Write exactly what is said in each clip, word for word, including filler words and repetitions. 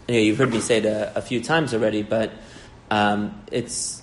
you know, you've heard me say it a, a few times already, but um, it's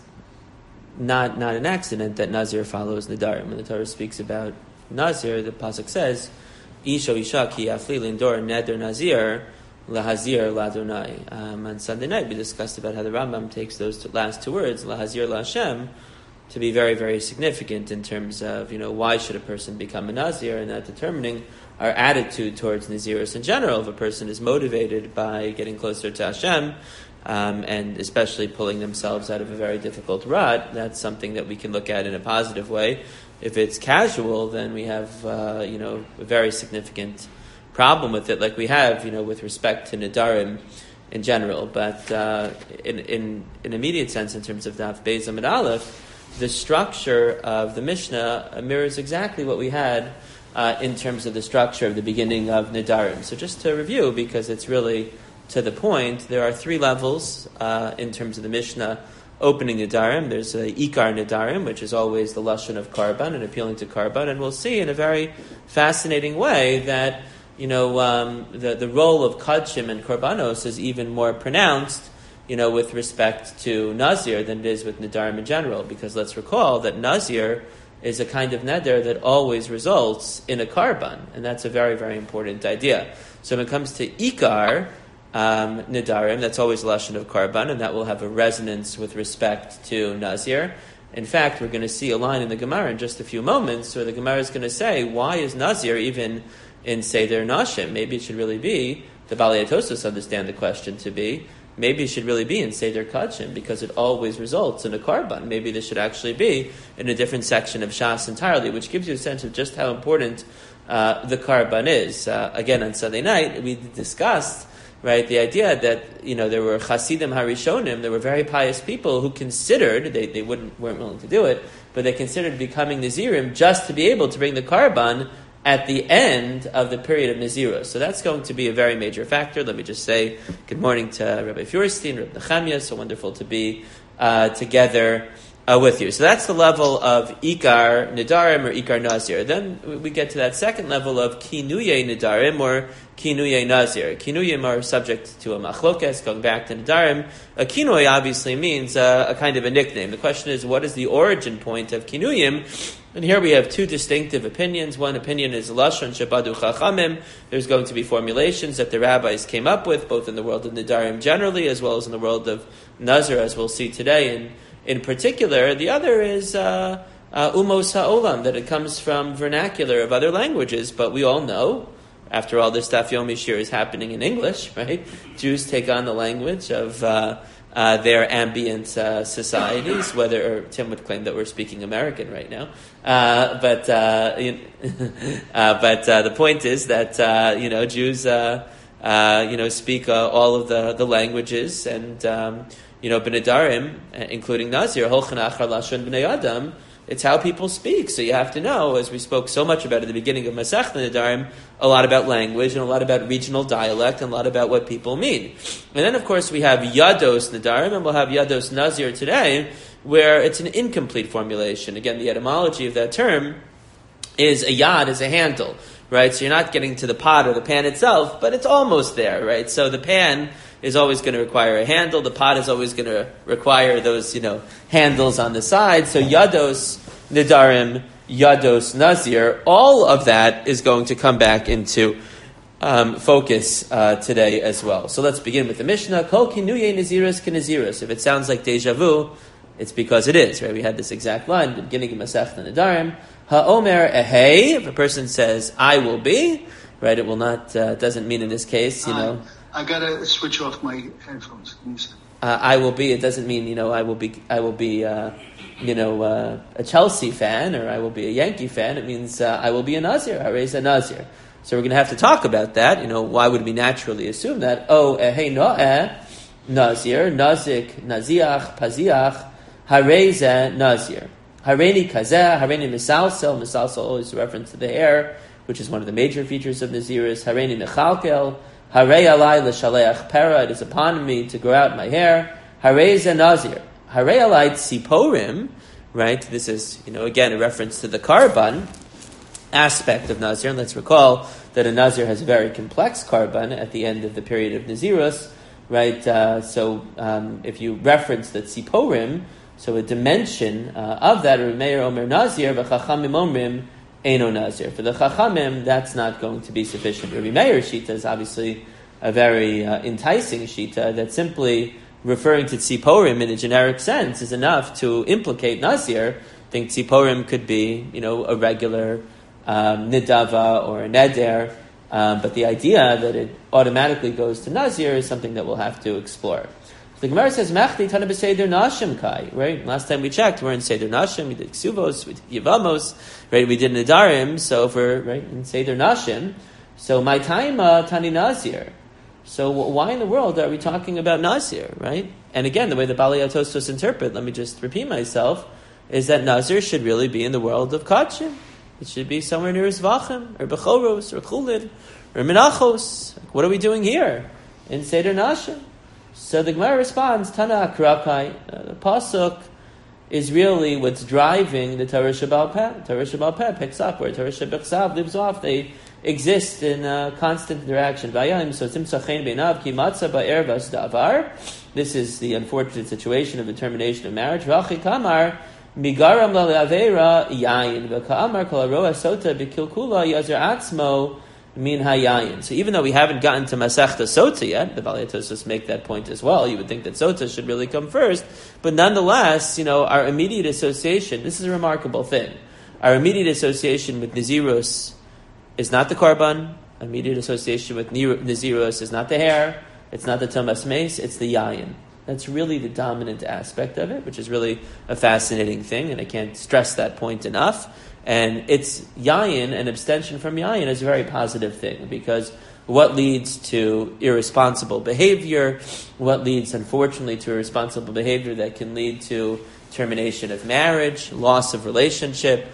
not not an accident that Nazir follows Nadarim. When the Torah speaks about Nazir, the pasuk says, "Isha isha ki afli lindor neder Nazir lahazir ladonai." Um, on Sunday night, we discussed about how the Rambam takes those two, last two words, lahazir laHashem, to be very, very significant in terms of, you know, why should a person become a Nazir, and that determining our attitude towards Nazirus in general. If a person is motivated by getting closer to Hashem, um, and especially pulling themselves out of a very difficult rut, that's something that we can look at in a positive way. If it's casual, then we have, uh, you know, a very significant problem with it, like we have, you know, with respect to Nadarim in general. But uh, in, in in immediate sense, in terms of Daf Beis Amud Aleph, the structure of the Mishnah mirrors exactly what we had uh, in terms of the structure of the beginning of Nadarim. So just to review, because it's really to the point, there are three levels uh, in terms of the Mishnah opening Nadarim. There's a Ikar Nadarim, which is always the Lashon of Karban and appealing to Karban. And we'll see in a very fascinating way that, you know, um, the, the role of Kadshim and Korbanos is even more pronounced, you know, with respect to Nazir than it is with Nadarim in general. Because let's recall that Nazir is a kind of neder that always results in a Karban. And that's a very, very important idea. So when it comes to Ikar um, Nadarim, that's always a Lashon of Karban, and that will have a resonance with respect to Nazir. In fact, we're going to see a line in the Gemara in just a few moments where the Gemara is going to say, why is Nazir even in Seder Nashim? Maybe it should really be, the Balei Tosos understand the question to be, maybe it should really be in Seder Kadshim, because it always results in a Karban. Maybe this should actually be in a different section of Shas entirely, which gives you a sense of just how important uh, the Karban is. Uh, again, on Sunday night, we discussed, right, the idea that, you know, there were Chasidim Harishonim, there were very pious people who considered, they, they wouldn't weren't willing to do it, but they considered becoming Nazirim just to be able to bring the Karban at the end of the period of Nazirus. So that's going to be a very major factor. Let me just say good morning to Rabbi Feuerstein, Rabbi Nechemia. So wonderful to be uh, together uh, with you. So that's the level of Ikar Nidarim or Ikar Nazir. Then we get to that second level of Kinuye Nidarim or Kinuye Nazir. Kinuyim are subject to a machlokes, going back to Nidarim. A Kinuy obviously means uh, a kind of a nickname. The question is, what is the origin point of Kinuyim? And here we have two distinctive opinions. One opinion is Lashon Shabadu Chachamim. There's going to be formulations that the rabbis came up with, both in the world of Nidarim generally, as well as in the world of Nazir, as we'll see today in, in particular. The other is uh, uh, Umos HaOlam, that it comes from vernacular of other languages. But we all know, after all, this Daf Yomi Shir is happening in English, right? Jews take on the language of Uh, Uh, their ambient uh, societies, whether, or Tim would claim that we're speaking American right now, uh, but uh, you uh, but uh, the point is that uh, you know Jews uh, uh, you know speak uh, all of the, the languages, and um, you know B'Nedarim, including Nazir, Holchan Achar Lashon B'nei Adam. It's how people speak. So you have to know, as we spoke so much about at the beginning of Masechta Nedarim, a lot about language and a lot about regional dialect and a lot about what people mean. And then, of course, we have Yados Nedarim, and we'll have Yados Nazir today, where it's an incomplete formulation. Again, the etymology of that term is a yad, is a handle, right? So you're not getting to the pot or the pan itself, but it's almost there, right? So the pan is always going to require a handle. The pot is always going to require those, you know, handles on the side. So Yados Nidarim, Yados Nazir, all of that is going to come back into um, focus uh, today as well. So let's begin with the Mishnah. Kol kinuye naziris k'naziris. If it sounds like deja vu, it's because it is, right? We had this exact line at the beginning of Masechta Nidarim. Ha'omer ehei. If a person says, I will be, right, it will not, uh, doesn't mean in this case, you know, I gotta switch off my headphones. Uh, I will be. It doesn't mean, you know, I will be. I will be, uh, you know, uh, a Chelsea fan or I will be a Yankee fan. It means uh, I will be a Nazir. I raise a Nazir. So we're going to have to talk about that. You know, why would we naturally assume that? Oh, hey noeh Nazir, Nazik, Naziach, Paziach, Hareze Nazir, Hareni Kazeh, Hareni Misalsel. Misalsel always a reference to the hair, which is one of the major features of Naziris. Hareni Mechalkel. Harei alai l'shaleach pera, it is upon me to grow out my hair. Harei ze nazir. Harei alai tziporim, right? This is, you know, again, a reference to the karban aspect of nazir. And let's recall that a nazir has a very complex karban at the end of the period of nazirus. right? Uh, so um, if you reference the tziporim, so a dimension uh, of that, Rabbi Meir Omer Nazir, v'chachamim omrim Eino Nazir. For the Chachamim, that's not going to be sufficient. Rabbi Meir's Shita is obviously a very uh, enticing Shita that simply referring to Tziporim in a generic sense is enough to implicate Nazir. I think Tziporim could be, you know, a regular um, Nidava or a Neder, um, but the idea that it automatically goes to Nazir is something that we'll have to explore. The Gemara says, Mechti Tana b'Seder Nashim Kai, right? Last time we checked, we're in Seder Nashim, we did Ksuvos, we did Yevamos, right? We did Nadarim, so if we're, right, in Seder Nashim, so my time, uh, Tani Nazir. So why in the world are we talking about Nazir, right? And again, the way the Balei Tosfos interpret, let me just repeat myself, is that Nazir should really be in the world of Kachim. It should be somewhere near Zvachim, or Bechoros, or Chulid, or Menachos. Like, what are we doing here in Seder Nashim? So the Gemara responds, Tana Akrapai, uh, the Pasuk is really what's driving the Torah Shabbat Peh. Torah Shabbat Peh picks up where Torah Shabbat lives off. They exist in uh, constant interaction. So this is the unfortunate situation of the termination of marriage. Rachi Kamar, Migaram Laleavera Yayin, V'Ka'amar Kol Aroa Sota B'Kilkula Yazer Atzmo Min Hayayin. So even though we haven't gotten to Masechta Sota yet, the Balei Tosfos make that point as well. You would think that Sota should really come first, but nonetheless, you know, our immediate association. This is a remarkable thing. Our immediate association with Nazirus is not the Korban. Immediate association with Nazirus is not the hair. It's not the Tumas Mace. It's the Yayin. That's really the dominant aspect of it, which is really a fascinating thing, and I can't stress that point enough. And it's yayin, an abstention from yayin, is a very positive thing, because what leads to irresponsible behavior, what leads, unfortunately, to irresponsible behavior that can lead to termination of marriage, loss of relationship,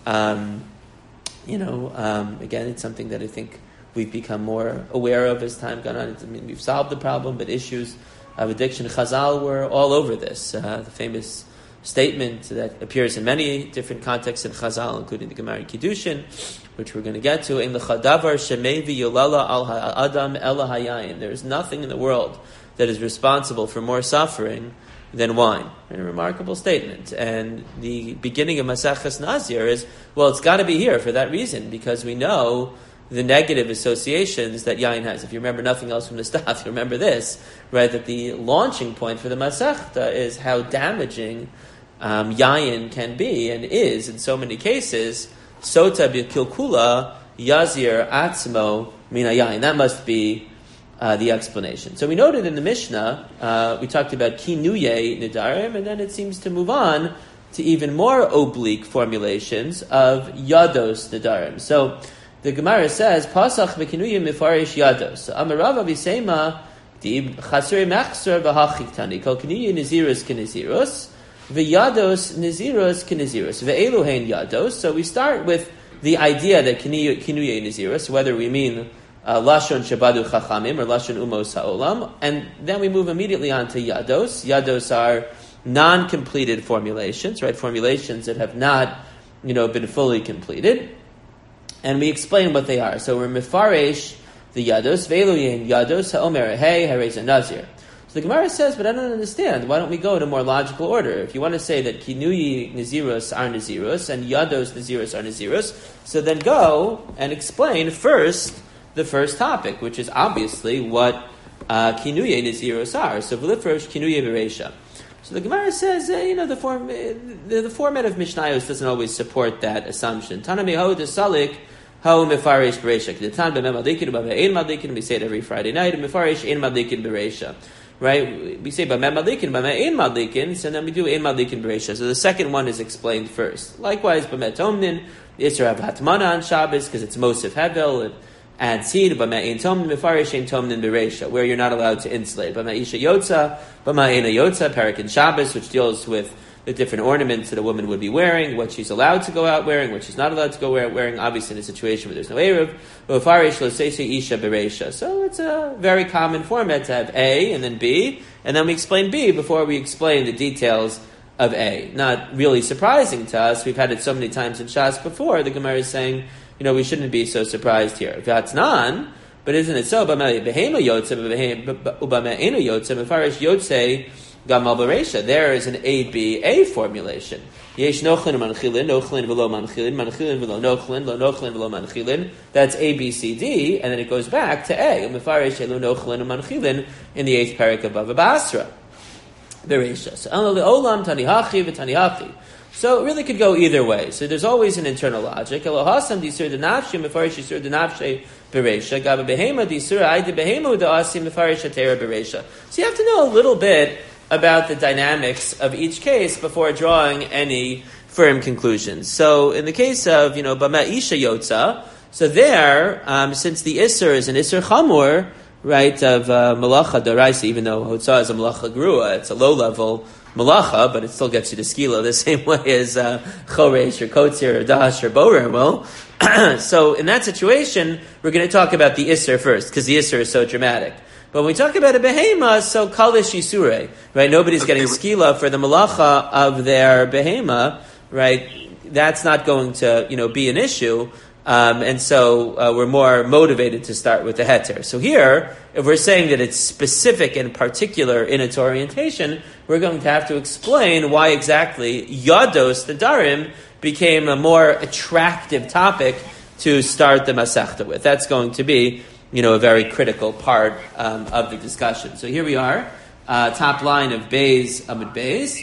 um, you know, um, again, it's something that I think we've become more aware of as time gone on. I mean, we've solved the problem, but issues of addiction, Chazal were all over this. Uh, the famous statement that appears in many different contexts in Chazal, including the Gemara Kiddushin, which we're going to get to. In the Chadavar Shemevi Yolala Al Adam Ela Hayayin. There is nothing in the world that is responsible for more suffering than wine. A remarkable statement. And the beginning of Maseches Nazir is, well, it's got to be here for that reason, because we know the negative associations that yayin has. If you remember nothing else from the stuff, you remember this, right? That the launching point for the Masechta is how damaging Um, yayin can be and is in so many cases. Sota b'kilkula yazir atzmo mina yayin. That must be uh, the explanation. So we noted in the Mishnah, uh, we talked about kinuye nidarim, and then it seems to move on to even more oblique formulations of yados nidarim. So the Gemara says, Pasach b'kinuye mifarish yados. So Amarava b'seima di chasrei machzor v'hachiktani kol kinuye nizirus kinizirus. V'yados niziros k'niziros ve'eluhein yados. So we start with the idea that kinuye niziros, whether we mean uh, lashon shabadu chachamim or lashon umos ha'olam, and then we move immediately on to yados. Yados are non-completed formulations, right? Formulations that have not, you know, been fully completed, and we explain what they are. So we're mifaresh the yados ve'eluhein yados ha'omer hey harei nazir. So the Gemara says, but I don't understand. Why don't we go in a more logical order? If you want to say that kinuyi niziros are niziros and yados niziros are niziros, so then go and explain first the first topic, which is obviously what uh, kinuyi niziros are. So v'lifrosh kinuyi bereisha. So the Gemara says, uh, you know, the form, uh, the, the format of Mishnayos doesn't always support that assumption. Tanami ho desalik ho mefarish bereisha. K'detan b'mem madikin b'me'ein madikin. We say it every Friday night. Mefarish ein madikin bereisha. Right? We say b'mem madikin, b'me'ein madikin, so then we do ein madikin bereisha. So the second one is explained first. Likewise, b'met tomnin, Yisra have hatmana on Shabbos, because it's Mosif Hevel, it adds seed, b'me'ein tomnin, mefarish ein tomnin bereisha, where you're not allowed to insulate. B'me'isha yotza, b'me'ein yotza, parak in Shabbos, which deals with the different ornaments that a woman would be wearing, what she's allowed to go out wearing, what she's not allowed to go wearing, obviously in a situation where there's no Eruv. So it's a very common format to have A and then B, and then we explain B before we explain the details of A. Not really surprising to us. We've had it so many times in Shas before. The Gemara is saying, you know, we shouldn't be so surprised here. V'atnan, But isn't it so? Behema yotze, ubama eno yotze, mefarish yotze gamal bereisha. There is an A B A formulation. Yesh nochlin manchilin, nochlin v'lo manchilin, manchilin v'lo nochlin, lo nochlin v'lo manchilin. That's A, B, C, D, and then it goes back to A. Mefarish elu nochlin manchilin in the eighth parak above Basra. Bereisha. So olam tanihachi v'tanihachi. So it really could go either way. So there's always an internal logic. Elohasam disur denafshe mefarish disur denafshe bereisha. Gaba behema disur aide behema u'da'asim mefarish atera bereisha. So you have to know a little bit about the dynamics of each case before drawing any firm conclusions. So in the case of, you know, Bama Isha Yotza, so there, um, since the Isser is an Isser Chamur, right, of uh, Malacha Daraisa, even though Hotza is a Malacha Grua, it's a low-level Malacha, but it still gets you to Skila the same way as uh, Choresh or Kotzir or Dash or Borer will. So in that situation, we're going to talk about the Isser first, because the Isser is so dramatic. But when we talk about a behema, so kalish yisure, right? Nobody's getting skila for the malacha of their behema, right? That's not going to, you know, be an issue. Um, and so uh, we're more motivated to start with the heter. So here, if we're saying that it's specific and particular in its orientation, we're going to have to explain why exactly yados, the darim, became a more attractive topic to start the masechta with. That's going to be, you know, a very critical part um, of the discussion. So here we are, uh, top line of Beis Amud Beis.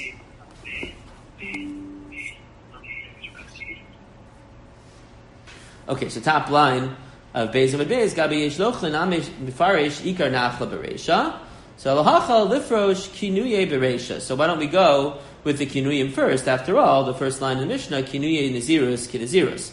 Okay, so top line of Beis Amud Beis, Gabi Yesh Lochlin Amish Mifarish Ikar Nachla Bereisha. So Lahacha Lifrosh Kinuye Bereisha. So why don't we go with the Kinuyim first? After all, the first line of the Mishnah, Kinuye Nazirus Kinazirus.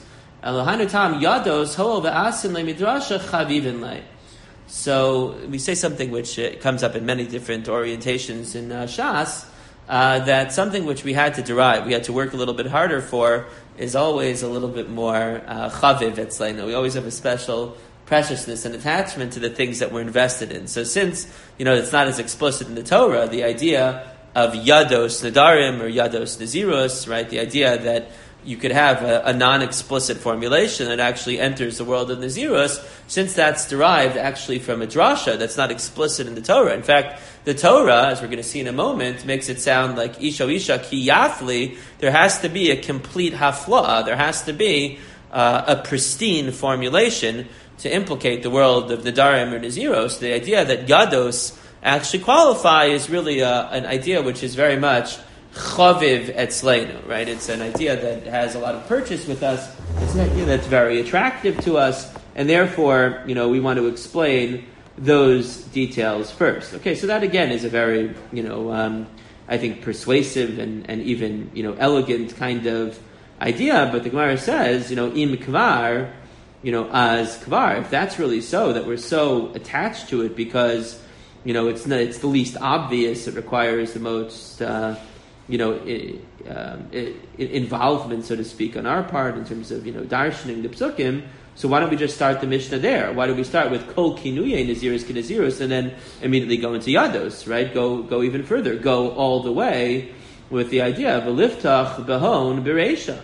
So we say something which uh, comes up in many different orientations in uh, Shas, uh, that something which we had to derive, we had to work a little bit harder for, is always a little bit more uh, chaviv etzleinu. We always have a special preciousness and attachment to the things that we're invested in. So since, you know, it's not as explicit in the Torah, the idea of yados nadarim or yados nazirus, right, the idea that you could have a, a non-explicit formulation that actually enters the world of Nazirus, since that's derived actually from a drasha that's not explicit in the Torah. In fact, the Torah, as we're going to see in a moment, makes it sound like Isha Isha Ki Yafli. There has to be a complete hafla. There has to be uh, a pristine formulation to implicate the world of Nadarim or Naziros. The idea that Yados actually qualify is really uh, an idea which is very much chaviv etzleinu, right? It's an idea that has a lot of purchase with us. It's an idea that's very attractive to us, and therefore, you know, we want to explain those details first. Okay, so that again is a very, you know, um, I think persuasive and, and even, you know, elegant kind of idea. But the Gemara says, you know, im kvar, you know, as kvar. If that's really so, that we're so attached to it because, you know, it's not, it's the least obvious. It requires the most. Uh, you know, it, um, it, it involvement, so to speak, on our part in terms of, you know, darshaning the psukim. So why don't we just start the Mishnah there? Why do we start with kol kinuye nazirus kinazirus and then immediately go into yados, right? Go go even further. Go all the way with the idea of a liftach behon bereisha.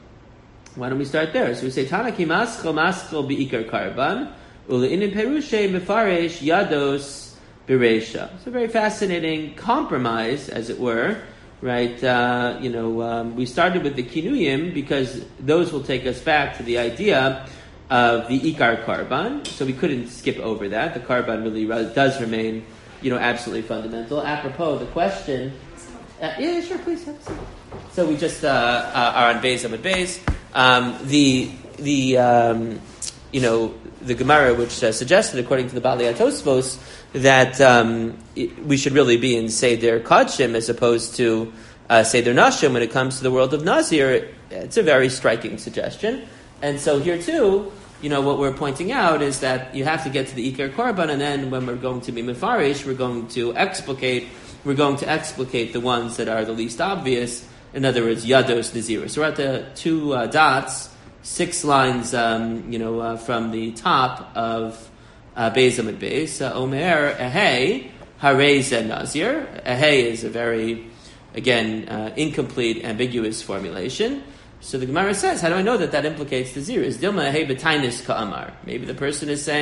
Why don't we start there? So we say Tanaki maschel maschel beikar karban uleinin perushe mefaresh yados bereisha. It's a very fascinating compromise, as it were. Right, uh, you know, um, we started with the kinuyim because those will take us back to the idea of the ikar karban. So we couldn't skip over that. The karban really does remain, you know, absolutely fundamental. Apropos the question, uh, yeah, sure, please have a seat. So we just uh, uh, are on Beis Amud Beis. Um, the the um, you know the Gemara which uh, suggested, according to the Balei Tosfos, that um, it, we should really be in Seder Kodshim as opposed to uh, Seder Nashim when it comes to the world of Nazir. It's a very striking suggestion. And so here too, you know, what we're pointing out is that you have to get to the Ikar Korban, and then when we're going to be Mefarish, we're going to explicate, we're going to explicate the ones that are the least obvious. In other words, Yados Nazir. So we're at the two uh, dots, six lines, um, you know, uh, from the top of Uh, Beis Amud Beis, uh, Omer Ehei Harei Ze Nazir. Ehei is a very, again, uh, incomplete, ambiguous formulation. So the Gemara says, how do I know that that implicates the Nazir? Is Dilma Ehei B'tainis Ka'amar? Maybe the person is saying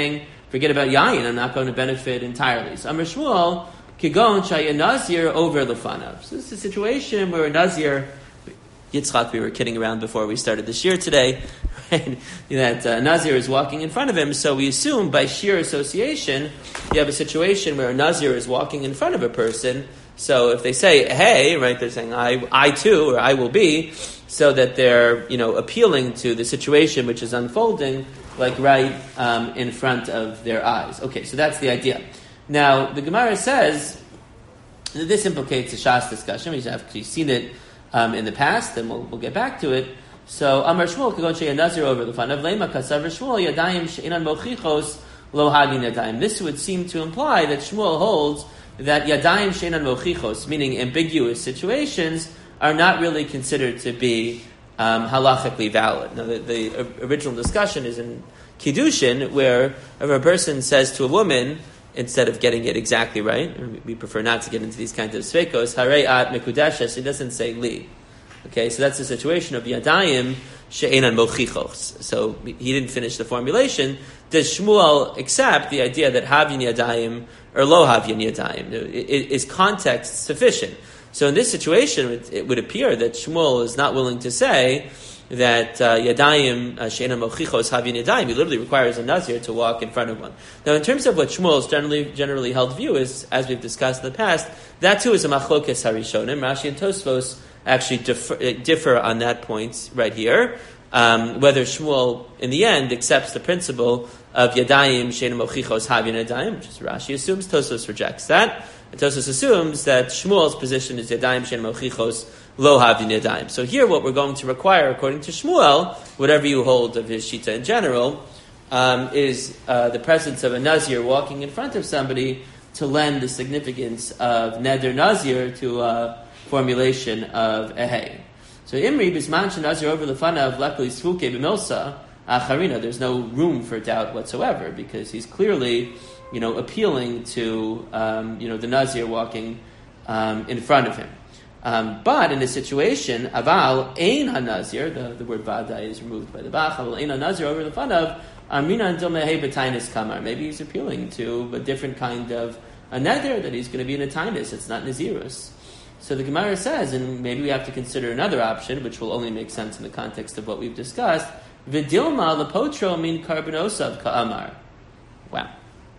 forget about yayin, I'm not going to benefit entirely. So Amar Shmuel, kigon shaya nazir over lefanav. So this is a situation where a nazir, Yitzchak, we were kidding around before we started this year today, right? That uh, Nazir is walking in front of him, so we assume by sheer association, you have a situation where a Nazir is walking in front of a person, so if they say, hey, right, they're saying, I, I too, or I will be, so that they're, you know, appealing to the situation which is unfolding, like right um, in front of their eyes. Okay, so that's the idea. Now, the Gemara says that this implicates a Shas discussion. We've actually seen it Um, in the past, and we'll, we'll get back to it. So, Amar Shmuel, Kagon Shea Nazir over the fun of Lema Kasav Shmuel, Yadayim She'inan Mochichos Lo Hagin Yadayim. This would seem to imply that Shmuel holds that Yadayim She'inan Mochichos, meaning ambiguous situations, are not really considered to be um, halachically valid. Now, the, the original discussion is in Kiddushin, where if a person says to a woman, instead of getting it exactly right, we prefer not to get into these kinds of sveikos, harei at mekudeshes, he doesn't say li. Okay, so that's the situation of yadayim she'enan mochichos. So he didn't finish the formulation. Does Shmuel accept the idea that havyin yadayim or lo havyin yadayim? Is context sufficient? So in this situation, it would appear that Shmuel is not willing to say that uh, yadayim she'ena mochichos havyin yadayim. He literally requires a nazir to walk in front of one. Now, in terms of what Shmuel's generally generally held view is, as we've discussed in the past, that too is a machlokes harishonim. Rashi and Tosfos actually differ, differ on that point right here. Um, whether Shmuel, in the end, accepts the principle of yadayim she'ena mochichos havyin yadayim, which is Rashi assumes. Tosfos rejects that. And Tosfos assumes that Shmuel's position is yadayim she'ena mochichos lo havyin yadayim. So here what we're going to require, according to Shmuel, whatever you hold of his shita in general, um, is uh, the presence of a nazir walking in front of somebody to lend the significance of neder nazir to a formulation of ehei. So imri bisman shenazir over lefanav lekli svuke b'milsa acharina. There's no room for doubt whatsoever because he's clearly, you know, appealing to um, you know the nazir walking um, in front of him. Um, but in a situation, aval ein hanazir, the, the word vada is removed by the bach, aval ein hanazir over the fun of amrina domehei b'tainis kamar. Maybe he's appealing to a different kind of a neder that he's going to be in a tainis. It's not nazirus. So the Gemara says, and maybe we have to consider another option, which will only make sense in the context of what we've discussed. Vidilma lepotro min karbonosav ka'amar. Wow.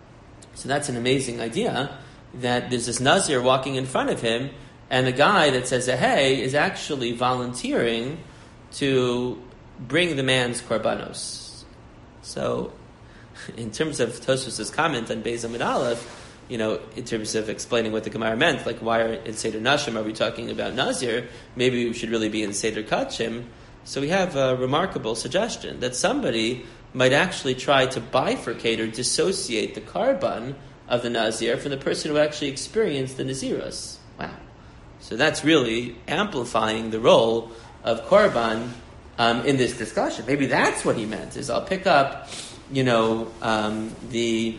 So that's an amazing idea that there's this nazir walking in front of him. And the guy that says, hey, is actually volunteering to bring the man's korbanos. So, in terms of Tosfos' comment on Beis Amud Aleph, you know, in terms of explaining what the Gemara meant, like why are, in Seder Nashim are we talking about Nazir? Maybe we should really be in Seder Kachim. So we have a remarkable suggestion that somebody might actually try to bifurcate or dissociate the karban of the Nazir from the person who actually experienced the Nazirus. Wow. So that's really amplifying the role of korban um, in this discussion. Maybe that's what he meant, is I'll pick up, you know, um, the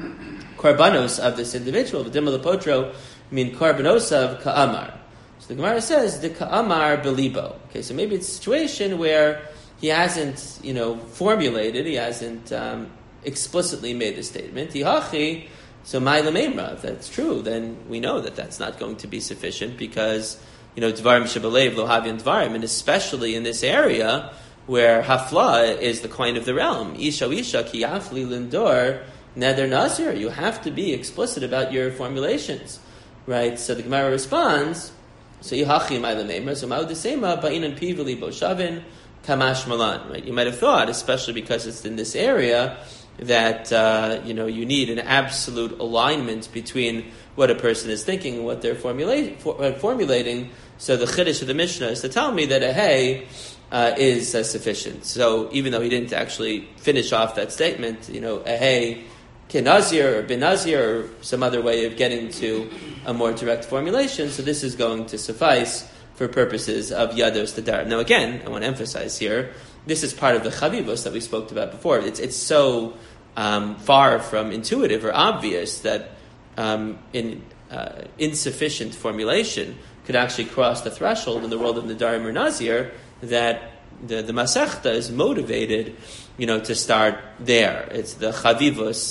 korbanos of this individual. V'dimah lepotro mean korbanos of ka'amar. So the Gemara says, the ka'amar belibo. Okay, so maybe it's a situation where he hasn't, you know, formulated, he hasn't um, explicitly made the statement. Hihachi. So, Ma'ila if that's true, then we know that that's not going to be sufficient because, you know, Dvarim Shebelev, Lo Havyan Dvarim, and especially in this area where Hafla is the coin of the realm. Isha Isha Ki Yafli Lindor Neder Nazir. You have to be explicit about your formulations, right? So the Gemara responds, so Yihachi Ma'ila Memra, so Ma'udesema, Ba'inan Pivili Boshavin, Kamash Malan, right? You might have thought, especially because it's in this area, that uh, you know you need an absolute alignment between what a person is thinking and what they're formulating. For, uh, formulating. So the chiddush of the Mishnah is to tell me that a hey uh, is uh, sufficient. So even though he didn't actually finish off that statement, you know, a hey kenazir or benazir or some other way of getting to a more direct formulation. So this is going to suffice for purposes of yados tadar. Now again, I want to emphasize here, this is part of the chavivos that we spoke about before. It's it's so um, far from intuitive or obvious that um, in uh, insufficient formulation could actually cross the threshold in the world of Nadarim or Nazir that the, the Masechta is motivated, you know, to start there. It's the chavivos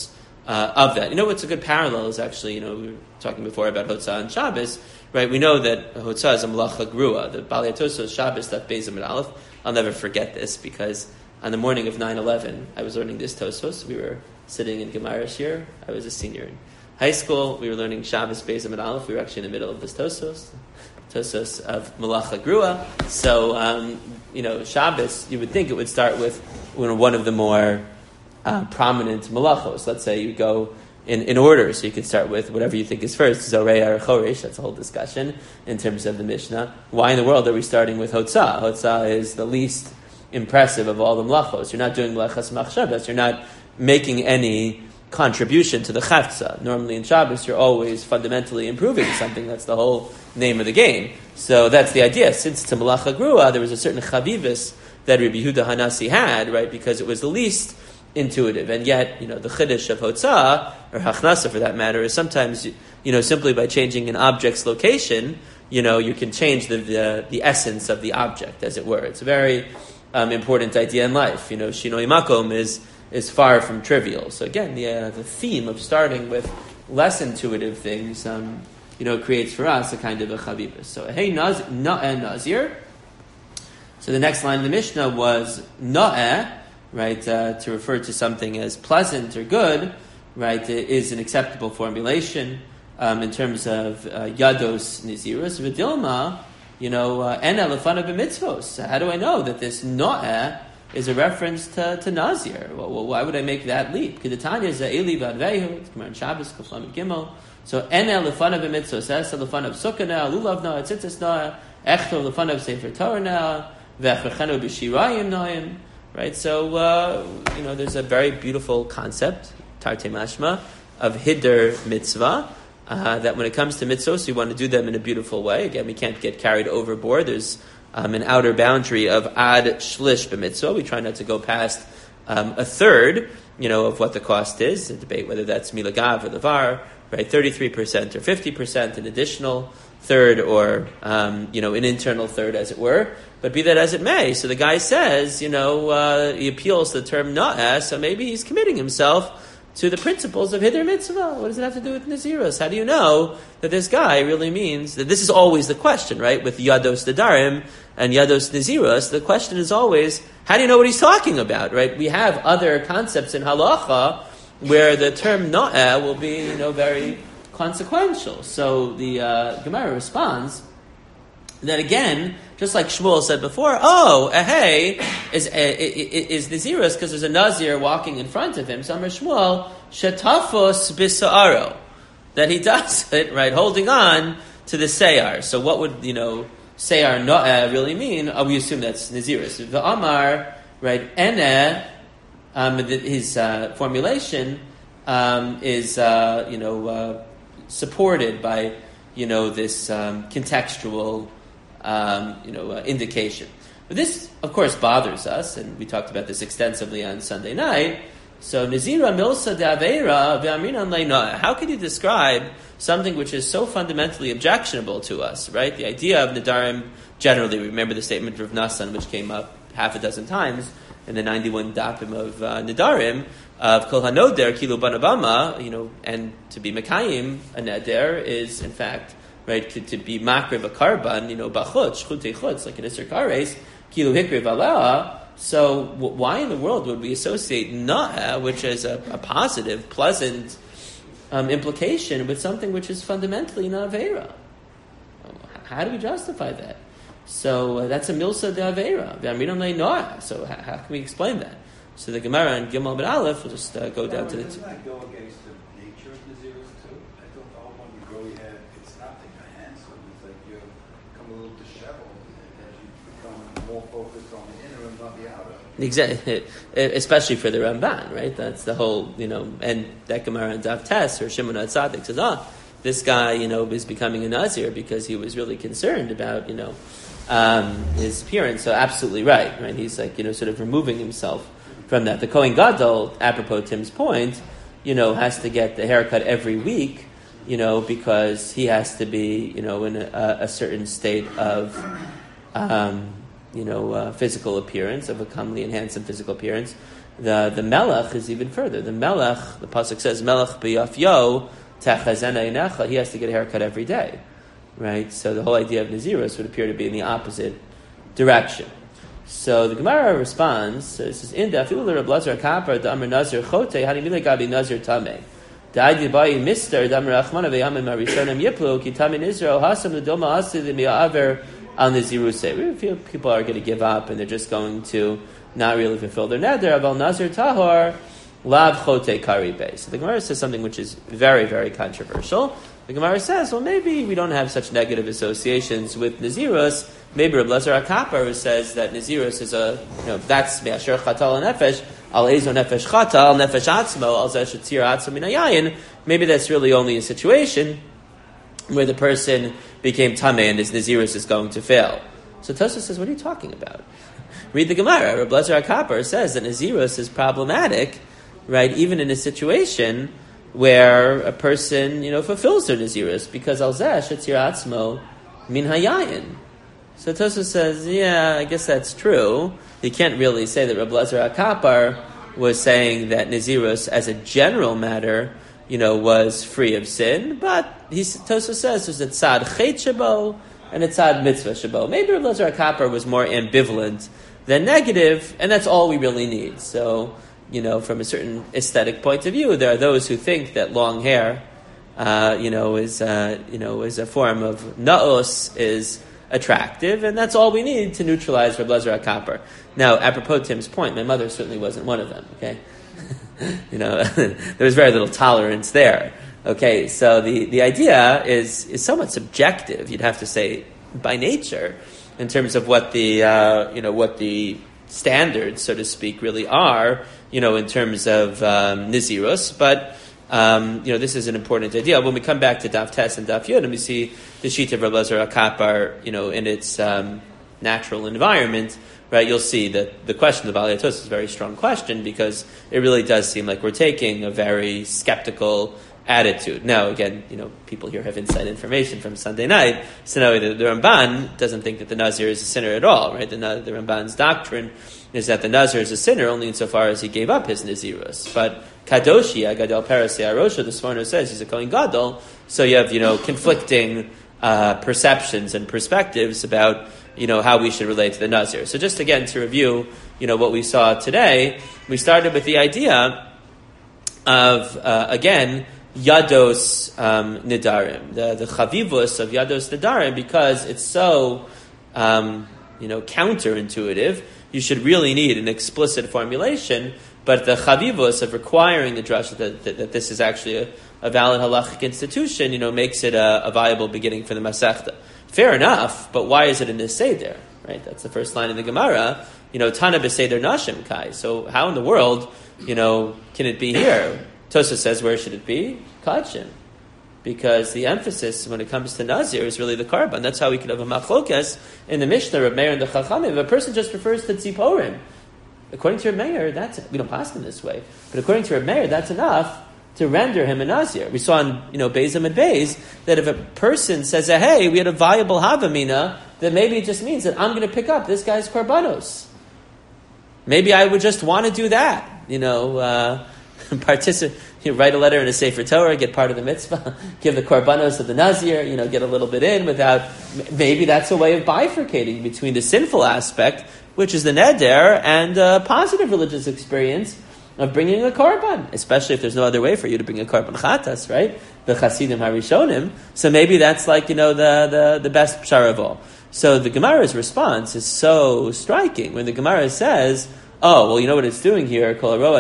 uh, of that. You know what's a good parallel is actually, you know, we were talking before about Hotzah and Shabbos, right? We know that Hotzah is a Malacha Grua, the Balei Tosfos Shabbos, that Beis Amud Aleph. I'll never forget this because on the morning of nine eleven, I was learning this Tosfos. We were sitting in Gemara Shir. I was a senior in high school. We were learning Shabbos Beis Amud Aleph. We were actually in the middle of this Tosfos, Tosfos of Malacha Grua. So, um, you know, Shabbos, you would think it would start with you know, one of the more uh, prominent malachos. Let's say you go in, in order, so you could start with whatever you think is first, Zorei or Choresh. That's a whole discussion in terms of the Mishnah. Why in the world are we starting with Hotzah? Hotzah is the least impressive of all the malachos. You're not doing malachas machshavas. You're not making any contribution to the chavtza. Normally in Shabbos, you're always fundamentally improving something. That's the whole name of the game. So that's the idea. Since to malacha grua, there was a certain chavivus that Rabbi Yehuda Hanasi had, right, because it was the least intuitive. And yet, you know, the chiddush of hotzah, or hachnasa for that matter, is sometimes, you know, simply by changing an object's location, you know, you can change the the, the essence of the object, as it were. It's a very um, important idea in life. You know, shinoi makom is is far from trivial. So again, the uh, the theme of starting with less intuitive things, um, you know, creates for us a kind of a chavivus. So hey naz, na'eh nazir. So the next line of the Mishnah was na'eh, right, uh, to refer to something as pleasant or good, right, is an acceptable formulation um, in terms of uh, yados nizirus v'dilma. You know, en elefana b'mitzvos. How do I know that this na'eh is a reference to, to Nazir? Well, why would I make that leap? Kedetanya za'eli v'advehu. It's Gemara in Shabbos, Kaflam Gimel. So, en elefana b'mitzvos. Es elefana b'sukkana, lulav na, tzitzis na, echto elefana b'sefer Torah na, v'echachenu b'shirayim naim. Right? So, uh, you know, there's a very beautiful concept, Tartei Mashma, of Hiddur mitzvah. Uh, that when it comes to mitzvos, we want to do them in a beautiful way. Again, we can't get carried overboard. There's um, an outer boundary of ad shlish b'mitzvah. We try not to go past um, a third, you know, of what the cost is. A debate whether that's milagav or levar, right? thirty-three percent or fifty percent, an additional third, or um, you know, an internal third, as it were. But be that as it may, so the guy says, you know, uh, he appeals to the term na'eh, so maybe he's committing himself to the principles of Hiddur Mitzvah. What does it have to do with Naziros? How do you know that this guy really means that this is always the question, right? With Yados Nadarim and Yados Naziros, the question is always, how do you know what he's talking about, right? We have other concepts in halacha where the term Na'eh will be, you know, very consequential. So the uh, Gemara responds that again, just like Shmuel said before, oh, a hey is is Naziros because there's a Nazir walking in front of him. So Amar Shmuel, shetafos bisa'aro, that he does it, right, holding on to the seyar. So what would, you know, seyar no'eh really mean? Oh, we assume that's Naziros. The Amar, right, ene, um, his uh, formulation um, is, uh, you know, uh, supported by, you know, this um, contextual Um, you know, uh, indication. But this, of course, bothers us, and we talked about this extensively on Sunday night. So, Nazira milsa de'aveira ve'aminan le'na'eh. How can you describe something which is so fundamentally objectionable to us, right? The idea of Nadarim, generally, remember the statement of Rav Nassan, which came up half a dozen times in the ninety-one dapim of uh, Nadarim, of Kol HaNoder, Kilu Banabama, you know, and to be Mekayim, a Neder, is, in fact, right, to, to be makriv a karban, you know, bachutz, chutei chutz, like an Isser Kares, kilu hikriv alea. So, w- why in the world would we associate na'eh, which is a, a positive, pleasant um, implication, with something which is fundamentally an avera? How do we justify that? So, uh, that's a milsa de avera. V'aminon le na'eh. So, how, how can we explain that? So, the Gemara and Gimel Ben Aleph will just uh, go down to the. Doesn't that go against the nature of Naziros too? I thought the whole one you grow your head, it's nothing, a handsome. It's like you become a little disheveled as you become more focused on the inner and not the outer. Exactly, especially for the Ramban, right? That's the whole, you know, and that Gemara and Dav Tes or Shimon HaTzadik says, ah, this guy, you know, is becoming a Nazir because he was really concerned about, you know, um, his appearance. So absolutely right, right? He's like, you know, sort of removing himself from that. The Kohen Gadol, apropos Tim's point, you know, has to get the haircut every week, you know, because he has to be, you know, in a, a certain state of, um, you know, uh, physical appearance, of a comely and handsome physical appearance. The the melech is even further. The melech, the pasuk says, melech b'yafyo techazena inecha. He has to get a haircut every day, right? So the whole idea of Nazirus would appear to be in the opposite direction. So the Gemara responds. So it says, "In dafilu Reb Lazar kapar da'amar nazir chote hanimile gabi nazir tamei da'adi bayi mister da'amar achmana ve'yamim harishonim yiplu ki tamin Israel hasam l'doma asi l'mi'aver al Nazirusei." We feel people are going to give up and they're just going to not really fulfill their neder. Aval nazir tahor lav chote karibe. So the Gemara says something which is very, very controversial. The Gemara says, well, maybe we don't have such negative associations with Nazirus. Maybe Reb Lazar HaKapar says that Nazirus is a, you know, that's me'asher chatal nefesh, al ezo nefesh chatal, nefesh atzmo, al zeh shetzir atzmo min hayayin. Maybe that's really only a situation where the person became tameh and his Nazirus is going to fail. So Tosfos says, what are you talking about? Read the Gemara. Reb Lazar HaKapar says that Nazirus is problematic, right, even in a situation where a person, you know, fulfills their Nazirus, because al zeh shetzir atzmo min hayayin. So Tosfos says, yeah, I guess that's true. You can't really say that Reb Lazar HaKapar was saying that Nazirus, as a general matter, you know, was free of sin, but he, Tosfos says there's a tzad chet shabo and a tzad mitzvah shabo. Maybe Reb Lazar HaKapar was more ambivalent than negative, and that's all we really need. So, you know, from a certain aesthetic point of view, there are those who think that long hair, uh, you know, is uh, you know is a form of naos, is attractive, and that's all we need to neutralize Reb Lazar HaKapar. Now, apropos Tim's point, my mother certainly wasn't one of them. Okay, you know, there was very little tolerance there. Okay, so the, the idea is is somewhat subjective. You'd have to say by nature, in terms of what the uh, you know what the standards, so to speak, really are. You know, in terms of um, Nazirus, but. Um, you know, this is an important idea. When we come back to Daf Tes and Daf Yud, and we see the Shita of Reb Lazar HaKapar, you know, in its um, natural environment, right? You'll see that the question of Aliyah Tosfos is a very strong question, because it really does seem like we're taking a very skeptical attitude. Now, again, you know, people here have inside information from Sunday night, so now the, the Ramban doesn't think that the Nazir is a sinner at all, right? The, the Ramban's doctrine is that the Nazir is a sinner only insofar as he gave up his Nazirus. But Kadoshi, Agadol Paras Arosha, the Sforno says he's a Kohen Gadol, so you have, you know, conflicting uh, perceptions and perspectives about, you know, how we should relate to the Nazir. So just again to review, you know, what we saw today, we started with the idea of, uh, again, Yados um, Nidarim, the, the Chavivus of Yados Nidarim, because it's so, um, you know, counterintuitive. You should really need an explicit formulation, but the Chavivus of requiring the drasha that, that, that this is actually a, a valid halachic institution, you know, makes it a, a viable beginning for the Masechta. Fair enough, but why is it in this Seder? Right, that's the first line in the Gemara. You know, Tana b'Seder Nashim Kai. So how in the world, you know, can it be here? Tosfos says, where should it be? Kachim. Because the emphasis when it comes to Nazir is really the Karban. That's how we could have a machlokas in the Mishnah of Meir and the Chachamim. If a person just refers to Tziporim, according to Meir, that's, we don't pass him this way, but according to Meir, that's enough to render him a Nazir. We saw in, you know, Beis and Beis, that if a person says, hey, we had a viable Havamina, then maybe it just means that I'm going to pick up this guy's Karbanos. Maybe I would just want to do that, you know, uh, participate. You write a letter in a Sefer Torah, get part of the mitzvah, give the korbanos of the Nazir, you know, get a little bit in without, maybe that's a way of bifurcating between the sinful aspect, which is the neder, and a positive religious experience of bringing a korban, especially if there's no other way for you to bring a korban chatas, right? The chasidim harishonim. So maybe that's like, you know, the, the, the best pshara of all. So the Gemara's response is so striking when the Gemara says, oh, well, you know what it's doing here? Right?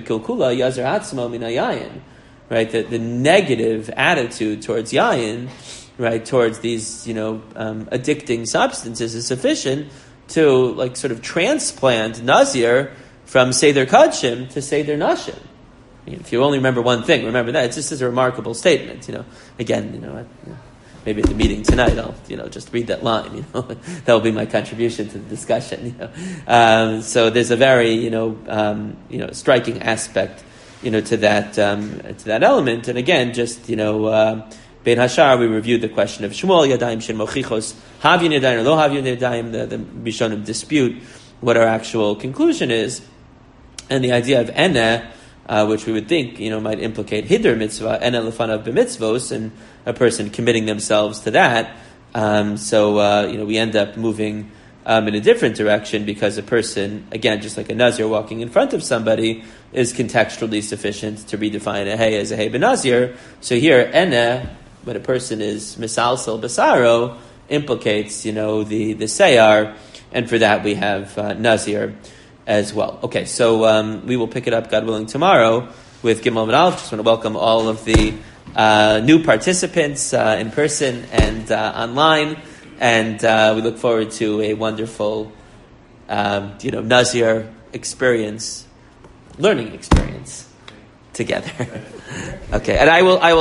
The, the negative attitude towards yayin, right, towards these, you know, um, addicting substances is sufficient to, like, sort of transplant Nazir from Seder Kadshim to Seder Nashim. I mean, if you only remember one thing, remember that. It's just as a remarkable statement, you know. Again, you know, I, you know maybe at the meeting tonight, I'll, you know, just read that line, you know. That will be my contribution to the discussion, you know. Um, so there's a very, you know, um, you know, striking aspect, you know, to that, um, to that element. And again, just, you know, uh, Bein Hashar, we reviewed the question of Shmuel Yadayim Shen Mochichos, Havyin Yadayim or Lo Havyin Yadayim, the, the Rishonim dispute what our actual conclusion is. And the idea of ene, uh, which we would think, you know, might implicate hider mitzvah, ene lefanav b'mitzvos, and a person committing themselves to that. Um, so, uh, you know, we end up moving um, in a different direction because a person, again, just like a nazir walking in front of somebody, is contextually sufficient to redefine a hey as a hey benazir. So here, ene, when a person is misalsel basaro, implicates, you know, the, the sayar, and for that we have uh, nazir as well. Okay, so um, we will pick it up, God willing, tomorrow with Gimel and Aleph. Just want to welcome all of the uh, new participants uh, in person and uh, online, and uh, we look forward to a wonderful, um, you know, Nazir experience, learning experience together. Okay, and I will, I will.